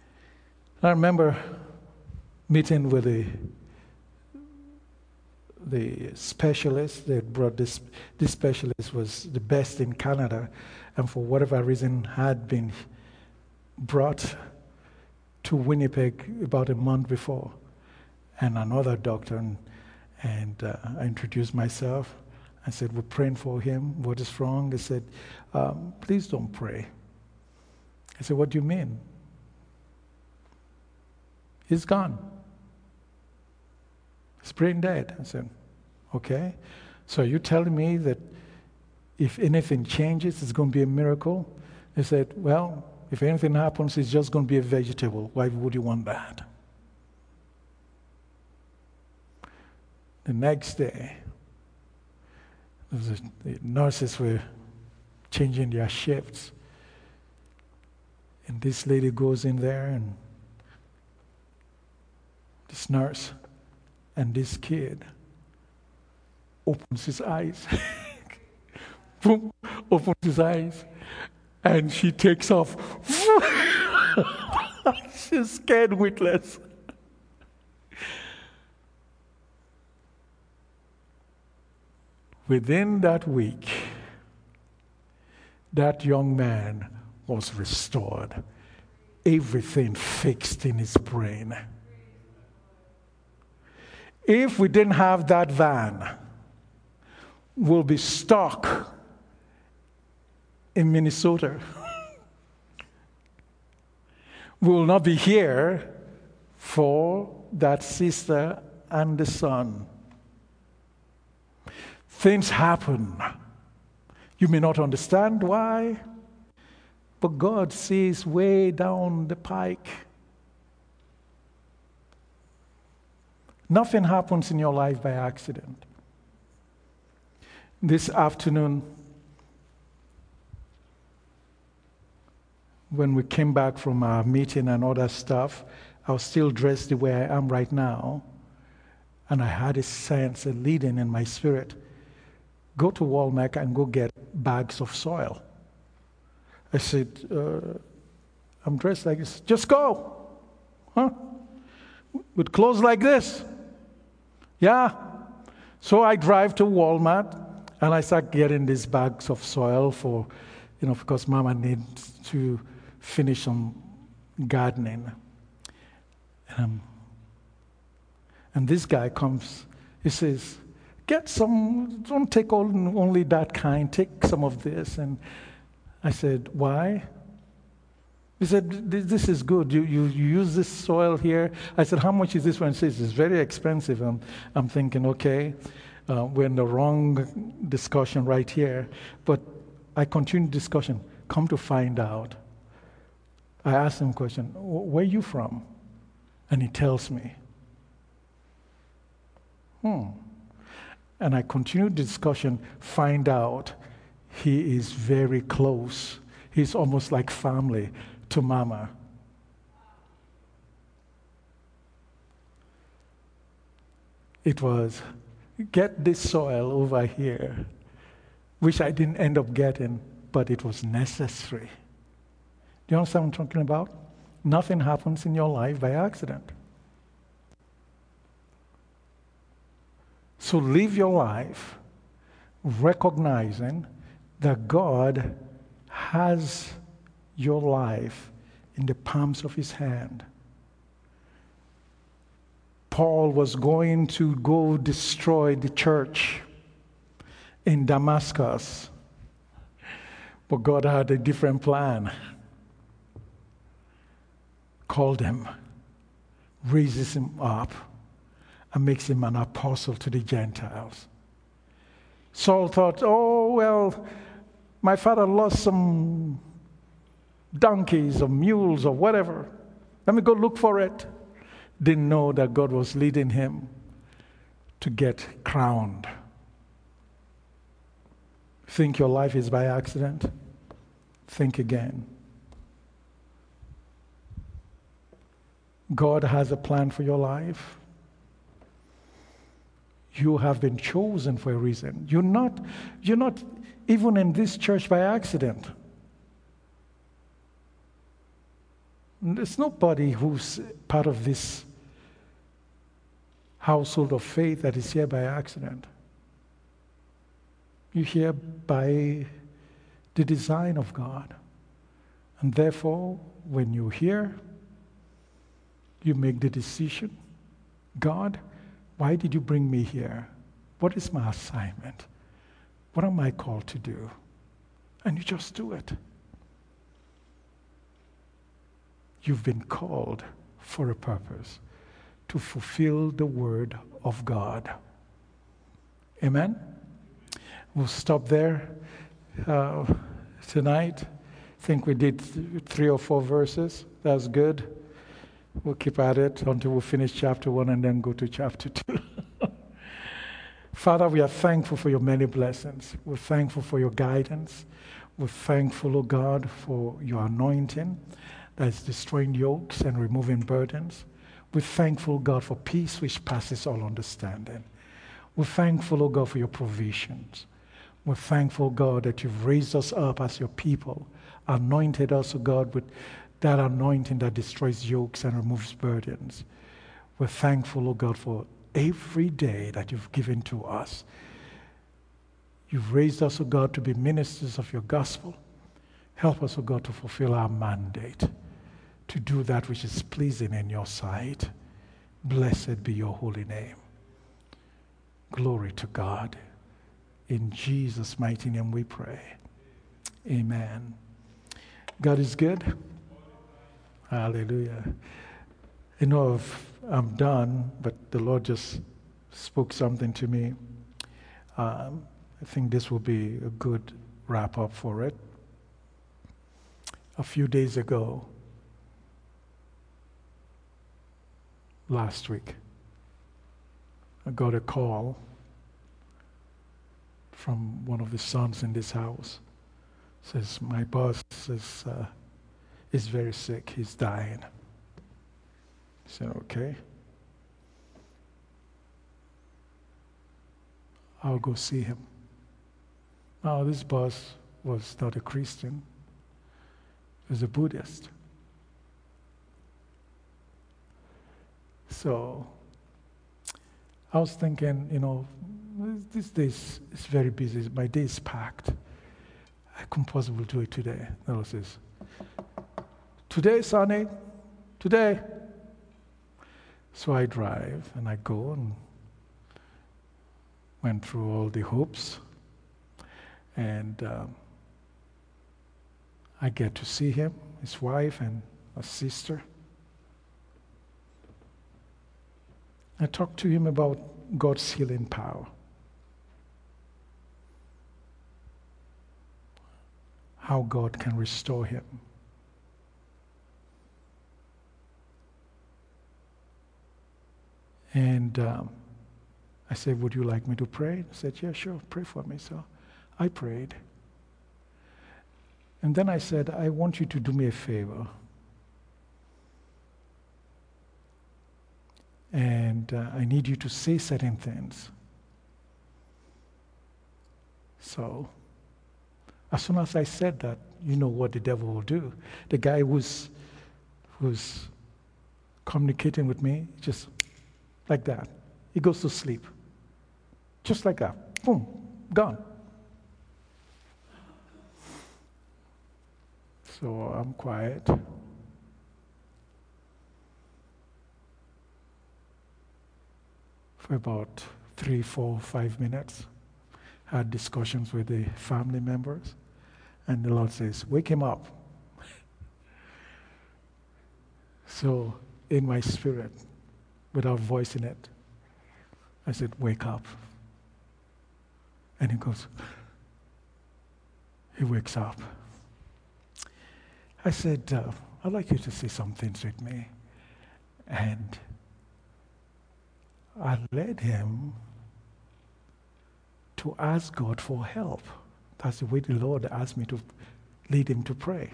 I remember meeting with the, the specialist. They brought this, this specialist was the best in Canada, and for whatever reason had been brought to Winnipeg about a month before. And another doctor, and, and uh, I introduced myself. I said, we're praying for him. What is wrong? They said, um, please don't pray. I said, what do you mean? He's gone. He's brain dead. I said, okay. So are you telling me that if anything changes, it's going to be a miracle? They said, well, if anything happens, it's just going to be a vegetable. Why would you want that? The next day, the nurses were changing their shifts. And this lady goes in there, and this nurse and this kid opens his eyes. Boom, opens his eyes, and she takes off. She's scared witless. Within that week, that young man was restored. Everything fixed in his brain. If we didn't have that van, we'll be stuck in Minnesota. We will not be here for that sister and the son. Things happen. You may not understand why, but God sees way down the pike. Nothing happens in your life by accident. This afternoon, when we came back from our meeting and all that stuff, I was still dressed the way I am right now, and I had a sense, a leading in my spirit. Go to Walmart and go get bags of soil. I said, uh, I'm dressed like this. Just go. Huh? With clothes like this. Yeah. So I drive to Walmart and I start getting these bags of soil for, you know, because Mama needs to finish some gardening. And, um, and this guy comes, he says, get some, don't take all, only that kind, take some of this. And I said, why? He said, this is good. You, you, you use this soil here. I said, how much is this one? He says, it's very expensive. I'm, I'm thinking, okay, uh, we're in the wrong discussion right here. But I continued discussion. Come to find out, I asked him a question, where are you from? And he tells me. Hmm. And I continued the discussion, find out he is very close. He's almost like family to Mama. It was, get this soil over here, which I didn't end up getting, but it was necessary. Do you understand what I'm talking about? Nothing happens in your life by accident. So live your life recognizing that God has your life in the palms of his hand. Paul was going to go destroy the church in Damascus, but God had a different plan. Called him, raises him up, and makes him an apostle to the Gentiles. Saul thought, oh, well, my father lost some donkeys or mules or whatever. Let me go look for it. Didn't know that God was leading him to get crowned. Think your life is by accident? Think again. God has a plan for your life. You have been chosen for a reason. You're not, you're not even in this church by accident. There's nobody who's part of this household of faith that is here by accident. You're here by the design of God. And therefore, when you're here, you make the decision, God, why did you bring me here? What is my assignment? What am I called to do? And you just do it. You've been called for a purpose, to fulfill the word of God. Amen? We'll stop there uh, tonight. I think we did th- three or four verses. That's good. We'll keep at it until we finish chapter one and then go to chapter two. Father, we are thankful for your many blessings. We're thankful for your guidance. We're thankful, O God, for your anointing that is destroying yokes and removing burdens. We're thankful, God, for peace which passes all understanding. We're thankful, O God, for your provisions. We're thankful, God, that you've raised us up as your people, anointed us, O God, with that anointing that destroys yokes and removes burdens. We're thankful, O God, for every day that you've given to us. You've raised us, O God, to be ministers of your gospel. Help us, O God, to fulfill our mandate, to do that which is pleasing in your sight. Blessed be your holy name. Glory to God. In Jesus' mighty name we pray. Amen. God is good. Hallelujah. You know, if I'm done, but the Lord just spoke something to me. Um, I think this will be a good wrap up for it. A few days ago, last week, I got a call from one of the sons in this house. Says, my boss is, uh, is very sick. He's dying. I said, okay. I'll go see him. Now, this boss was not a Christian. He was a Buddhist. So, I was thinking, you know, this day is very busy. My day is packed. I couldn't possibly do it today. The Lord says, today, Sonny, today. So I drive and I go and went through all the hoops, and um, I get to see him, his wife, and a sister. I talked to him about God's healing power. How God can restore him. And um, I said, would you like me to pray? He said, yeah, sure, pray for me. So I prayed. And then I said, I want you to do me a favor. And uh, I need you to say certain things. So, as soon as I said that, you know what the devil will do. The guy who's, who's communicating with me, just like that. He goes to sleep. Just like that. Boom, gone. So I'm quiet. For about three, four, five minutes. Had discussions with the family members. And the Lord says, wake him up. So in my spirit, without voicing it, I said, wake up. And he goes, he wakes up. I said, uh, I'd like you to say some things with me. And I led him to ask God for help. That's the way the Lord asked me to lead him to pray.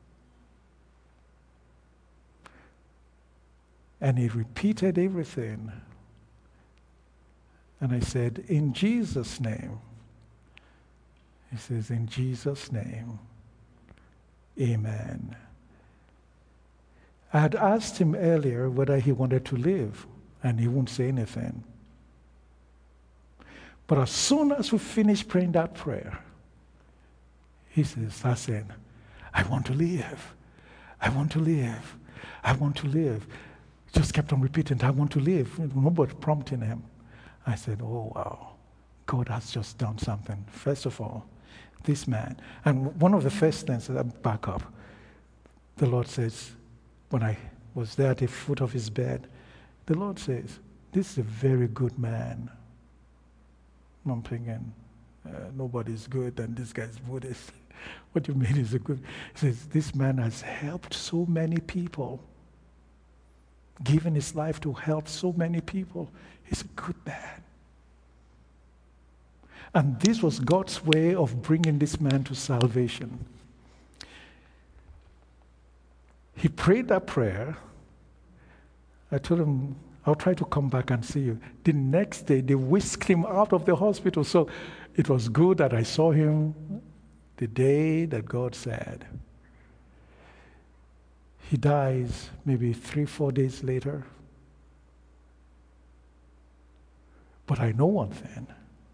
And he repeated everything. And I said, in Jesus' name. He says, in Jesus' name, amen. I had asked him earlier whether he wanted to live. and he won't say anything. But as soon as we finish praying that prayer, he says, starts saying, I want to live. I want to live. I want to live. Just kept on repeating, I want to live. Nobody prompting him. I said, oh, wow. God has just done something. First of all, this man. And one of the first things that I back up, the Lord says, when I was there at the foot of his bed, the Lord says, this is a very good man. I'm thinking, uh, nobody's good and this guy's Buddhist. What do you mean he's a good? He says, this man has helped so many people, given his life to help so many people. He's a good man. And this was God's way of bringing this man to salvation. He prayed that prayer. I told him, I'll try to come back and see you. The next day, they whisked him out of the hospital. So it was good that I saw him the day that God said. He dies maybe three, four days later. But I know one thing.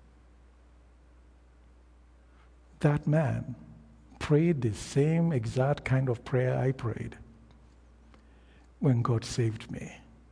That man prayed the same exact kind of prayer I prayed when God saved me.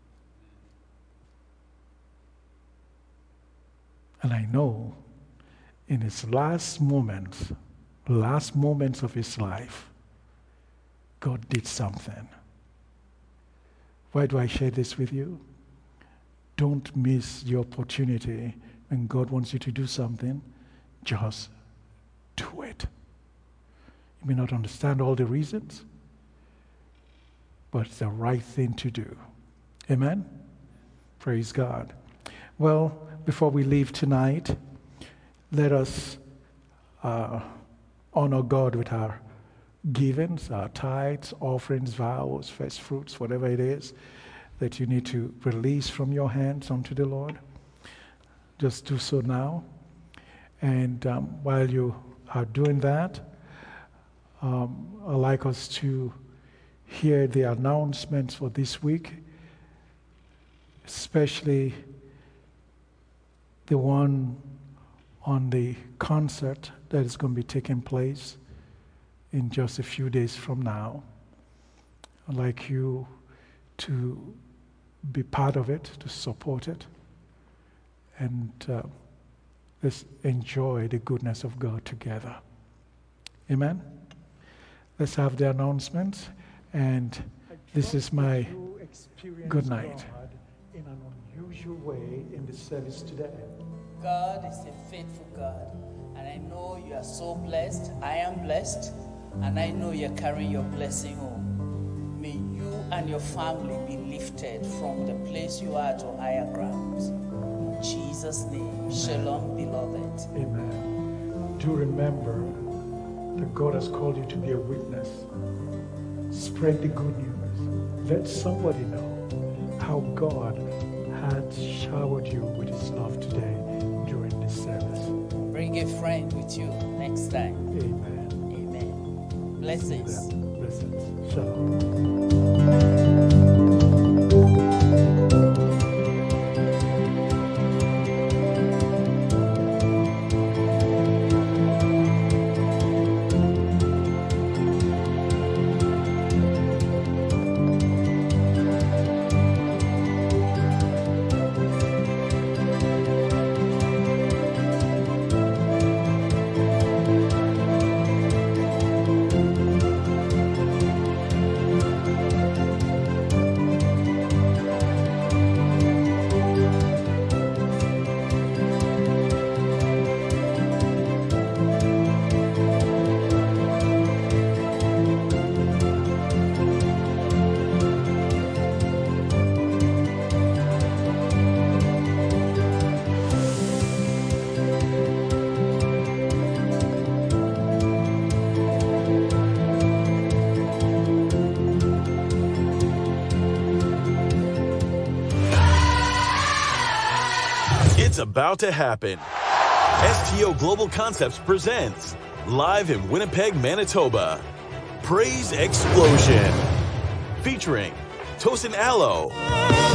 And I know in his last moments, last moments of his life, God did something. Why do I share this with you? Don't miss the opportunity when God wants you to do something. Just do it. You may not understand all the reasons, but it's the right thing to do. Amen? Praise God. Well, before we leave tonight, let us uh, honor God with our givings, our tithes, offerings, vows, first fruits, whatever it is that you need to release from your hands unto the Lord. Just do so now. And um, while you are doing that, um, I'd like us to hear the announcements for this week, especially the one on the concert that is going to be taking place in just a few days from now. I'd like you to be part of it, to support it, and uh, let's enjoy the goodness of God together. Amen? Let's have the announcements, and this is my good night. God in an unusual way in the service today. God is a faithful God, and I know you are so blessed. I am blessed, and I know you're carrying your blessing home. May you and your family be lifted from the place you are to higher grounds. In Jesus' name, shalom, beloved. Amen. Do remember that God has called you to be a witness. Spread the good news. Let somebody know how God had showered you with his love today during this service. Bring a friend with you next time. Amen. Amen. Blessings. Blessings. Shalom. It's about to happen. S T O Global Concepts presents, live in Winnipeg, Manitoba, Praise Explosion, featuring Tosin Allo,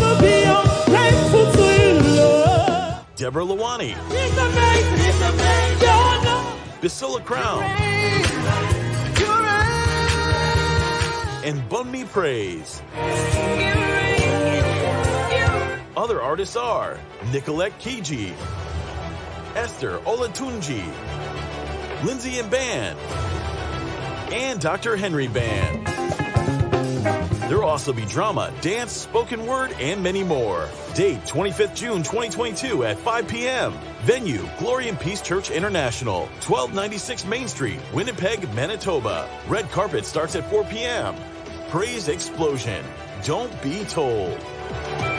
wanna be ungrateful to you, Lord. Deborah Lawani, It's amazing, it's amazing. Your love Basila Crown, reigns. You reign. and Bunmi Praise. You reign. You Other artists are Nicolette Kiji, Esther Olatunji, Lindsay and Band, and Doctor Henry Band. There will also be drama, dance, spoken word, and many more. Date twenty-fifth of June twenty twenty-two at five p.m. Venue, Glory and Peace Church International, twelve ninety-six Main Street, Winnipeg, Manitoba. Red carpet starts at four p.m. Praise explosion. Don't be told.